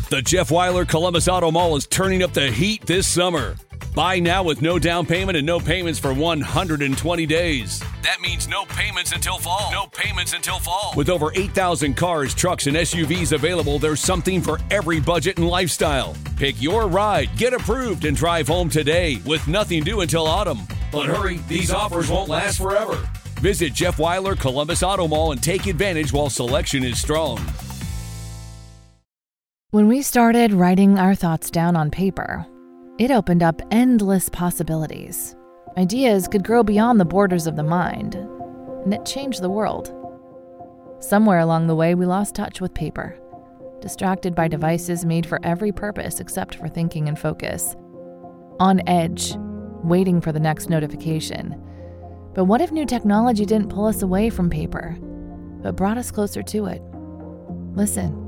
The Jeff Weiler Columbus Auto Mall is turning up the heat this summer. Buy now with no down payment and no payments for 120 days. That means no payments until fall. No payments until fall. With over 8,000 cars, trucks, and SUVs available, there's something for every budget and lifestyle. Pick your ride, get approved, and drive home today with nothing due until autumn. But hurry, these offers won't last forever. Visit Jeff Weiler Columbus Auto Mall and take advantage while selection is strong. When we started writing our thoughts down on paper, it opened up endless possibilities. Ideas could grow beyond the borders of the mind, and it changed the world. Somewhere along the way, we lost touch with paper, distracted by devices made for every purpose except for thinking and focus. On edge, waiting for the next notification. But what if new technology didn't pull us away from paper, but brought us closer to it? Listen.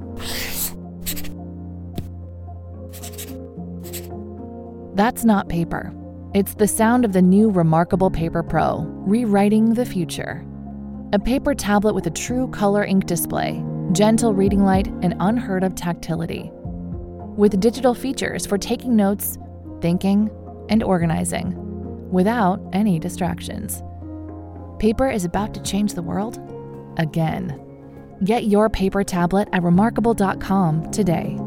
That's not paper. It's the sound of the new Remarkable Paper Pro, rewriting the future. A paper tablet with a true color ink display, gentle reading light, and unheard of tactility. With digital features for taking notes, thinking, and organizing, without any distractions. Paper is about to change the world again. Get your paper tablet at remarkable.com today.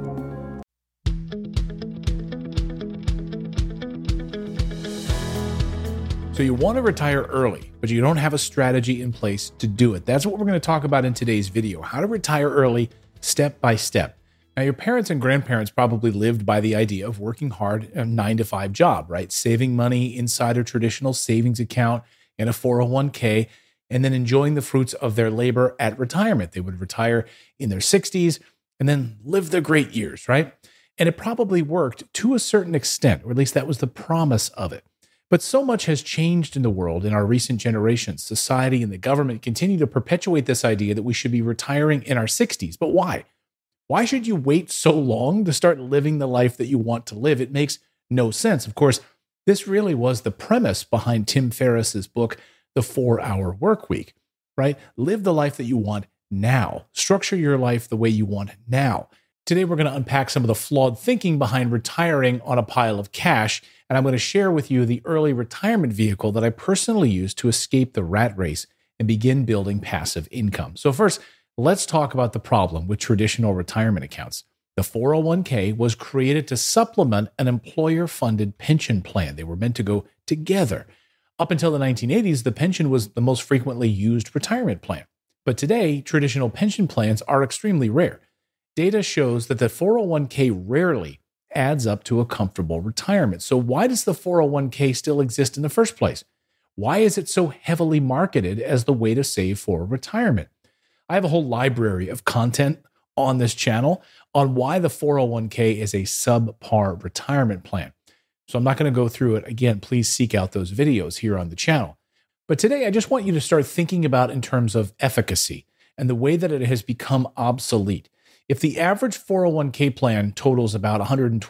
So you want to retire early, but you don't have a strategy in place to do it. That's what we're going to talk about in today's video, how to retire early step by step. Now, your parents and grandparents probably lived by the idea of working hard a 9-to-5 job, right? Saving money inside a traditional savings account and a 401k, and then enjoying the fruits of their labor at retirement. They would retire in their 60s and then live their great years, right? And it probably worked to a certain extent, or at least that was the promise of it. But so much has changed in the world in our recent generations. Society and the government continue to perpetuate this idea that we should be retiring in our 60s. But why? Why should you wait so long to start living the life that you want to live? It makes no sense. Of course, this really was the premise behind Tim Ferriss's book, The 4-Hour Workweek, right? Live the life that you want now. Structure your life the way you want now. Today, we're going to unpack some of the flawed thinking behind retiring on a pile of cash, and I'm going to share with you the early retirement vehicle that I personally used to escape the rat race and begin building passive income. So first, let's talk about the problem with traditional retirement accounts. The 401k was created to supplement an employer-funded pension plan. They were meant to go together. Up until the 1980s, the pension was the most frequently used retirement plan. But today, traditional pension plans are extremely rare. Data shows that the 401k rarely adds up to a comfortable retirement. So why does the 401k still exist in the first place? Why is it so heavily marketed as the way to save for retirement? I have a whole library of content on this channel on why the 401k is a subpar retirement plan. So I'm not going to go through it. Again, please seek out those videos here on the channel. But today, I just want you to start thinking about in terms of efficacy and the way that it has become obsolete. If the average 401k plan totals about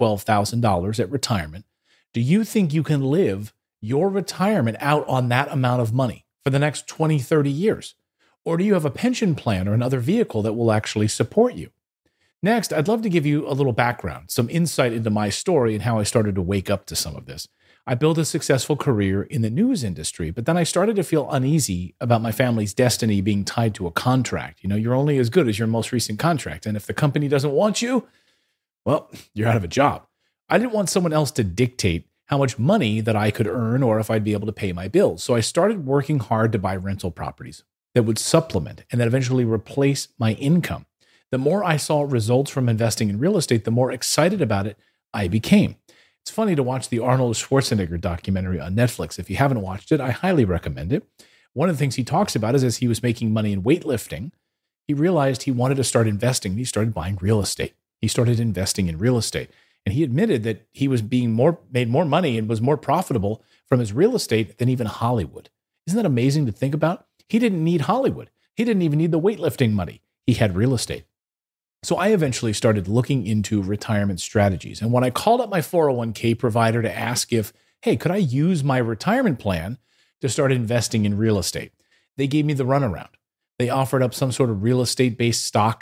$112,000 at retirement, do you think you can live your retirement out on that amount of money for the next 20, 30 years? Or do you have a pension plan or another vehicle that will actually support you? Next, I'd love to give you a little background, some insight into my story and how I started to wake up to some of this. I built a successful career in the news industry, but then I started to feel uneasy about my family's destiny being tied to a contract. You know, you're only as good as your most recent contract. And if the company doesn't want you, well, you're out of a job. I didn't want someone else to dictate how much money that I could earn or if I'd be able to pay my bills. So I started working hard to buy rental properties that would supplement and that eventually replace my income. The more I saw results from investing in real estate, the more excited about it I became. It's funny to watch the Arnold Schwarzenegger documentary on Netflix. If you haven't watched it, I highly recommend it. One of the things he talks about is as he was making money in weightlifting, he realized he wanted to start investing. He started buying real estate. He started investing in real estate. And he admitted that he was made more money and was more profitable from his real estate than even Hollywood. Isn't that amazing to think about? He didn't need Hollywood. He didn't even need the weightlifting money. He had real estate. So I eventually started looking into retirement strategies. And when I called up my 401k provider to ask if, hey, could I use my retirement plan to start investing in real estate? They gave me the runaround. They offered up some sort of real estate-based stock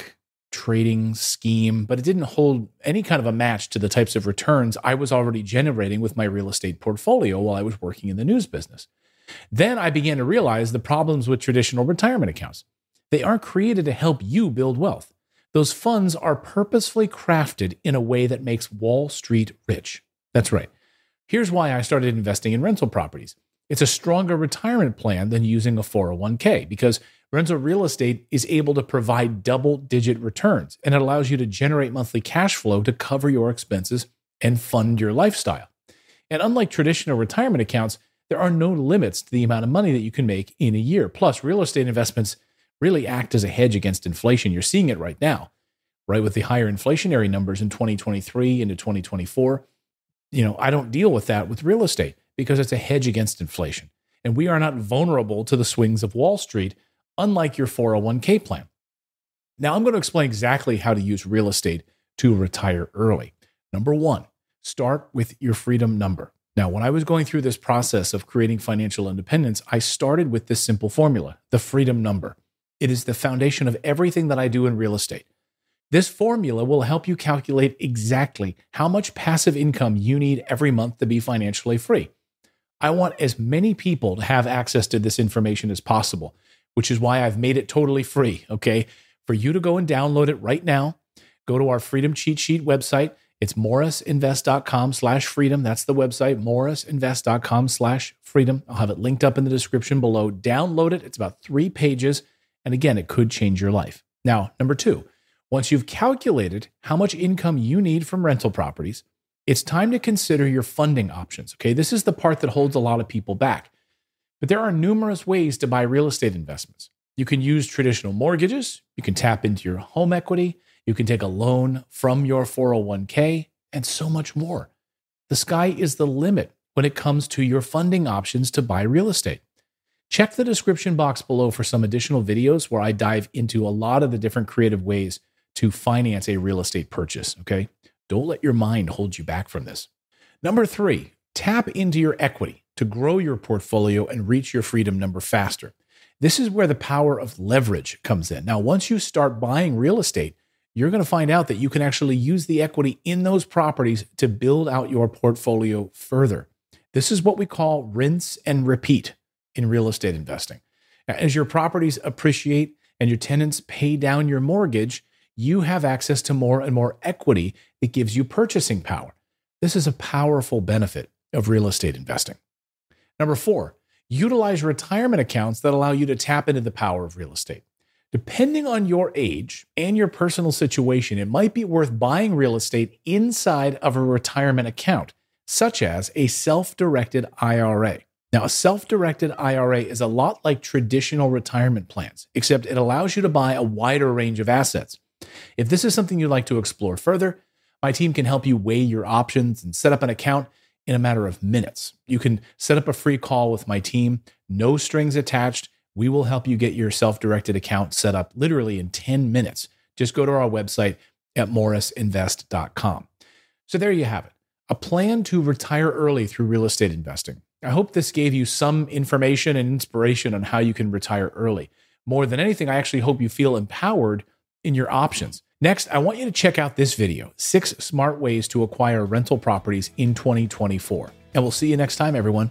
trading scheme, but it didn't hold any kind of a match to the types of returns I was already generating with my real estate portfolio while I was working in the news business. Then I began to realize the problems with traditional retirement accounts. They aren't created to help you build wealth. Those funds are purposefully crafted in a way that makes Wall Street rich. That's right. Here's why I started investing in rental properties. It's a stronger retirement plan than using a 401k because rental real estate is able to provide double-digit returns, and it allows you to generate monthly cash flow to cover your expenses and fund your lifestyle. And unlike traditional retirement accounts, there are no limits to the amount of money that you can make in a year. Plus, real estate investments really act as a hedge against inflation. You're seeing it right now, right? With the higher inflationary numbers in 2023 into 2024. I don't deal with that with real estate because it's a hedge against inflation. And we are not vulnerable to the swings of Wall Street, unlike your 401k plan. Now, I'm going to explain exactly how to use real estate to retire early. Number one, start with your freedom number. Now, when I was going through this process of creating financial independence, I started with this simple formula, the freedom number. It is the foundation of everything that I do in real estate. This formula will help you calculate exactly how much passive income you need every month to be financially free. I want as many people to have access to this information as possible, which is why I've made it totally free, okay? For you to go and download it right now, go to our Freedom Cheat Sheet website. It's morrisinvest.com/freedom. That's the website, morrisinvest.com/freedom. I'll have it linked up in the description below. Download it. It's about 3 pages. And again, it could change your life. Now, number two, once you've calculated how much income you need from rental properties, it's time to consider your funding options, okay? This is the part that holds a lot of people back. But there are numerous ways to buy real estate investments. You can use traditional mortgages. You can tap into your home equity. You can take a loan from your 401k and so much more. The sky is the limit when it comes to your funding options to buy real estate. Check the description box below for some additional videos where I dive into a lot of the different creative ways to finance a real estate purchase, okay? Don't let your mind hold you back from this. Number three, tap into your equity to grow your portfolio and reach your freedom number faster. This is where the power of leverage comes in. Now, once you start buying real estate, you're going to find out that you can actually use the equity in those properties to build out your portfolio further. This is what we call rinse and repeat in real estate investing. Now, as your properties appreciate and your tenants pay down your mortgage, you have access to more and more equity that gives you purchasing power. This is a powerful benefit of real estate investing. Number four, utilize retirement accounts that allow you to tap into the power of real estate. Depending on your age and your personal situation, it might be worth buying real estate inside of a retirement account, such as a self-directed IRA. Now, a self-directed IRA is a lot like traditional retirement plans, except it allows you to buy a wider range of assets. If this is something you'd like to explore further, my team can help you weigh your options and set up an account in a matter of minutes. You can set up a free call with my team, no strings attached. We will help you get your self-directed account set up literally in 10 minutes. Just go to our website at morrisinvest.com. So there you have it, a plan to retire early through real estate investing. I hope this gave you some information and inspiration on how you can retire early. More than anything, I actually hope you feel empowered in your options. Next, I want you to check out this video, 6 smart ways to acquire rental properties in 2024. And we'll see you next time, everyone.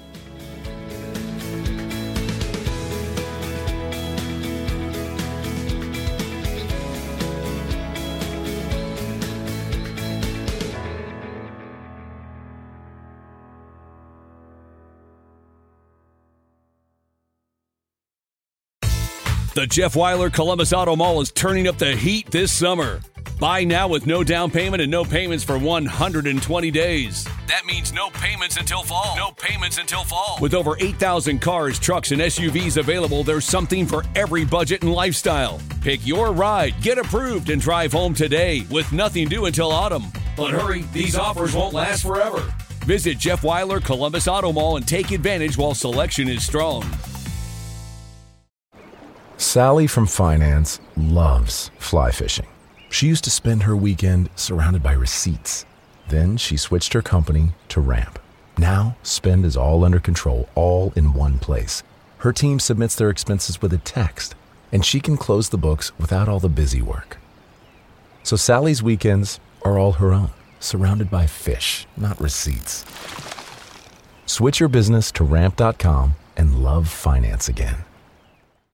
The Jeff Weiler Columbus Auto Mall is turning up the heat this summer. Buy now with no down payment and no payments for 120 days. That means no payments until fall. No payments until fall. With over 8,000 cars, trucks, and SUVs available, there's something for every budget and lifestyle. Pick your ride, get approved, and drive home today with nothing due until autumn. But hurry, these offers won't last forever. Visit Jeff Weiler Columbus Auto Mall and take advantage while selection is strong. Sally from finance loves fly fishing. She used to spend her weekend surrounded by receipts. Then she switched her company to Ramp. Now, spend is all under control, all in one place. Her team submits their expenses with a text, and she can close the books without all the busy work. So Sally's weekends are all her own, surrounded by fish, not receipts. Switch your business to Ramp.com and love finance again.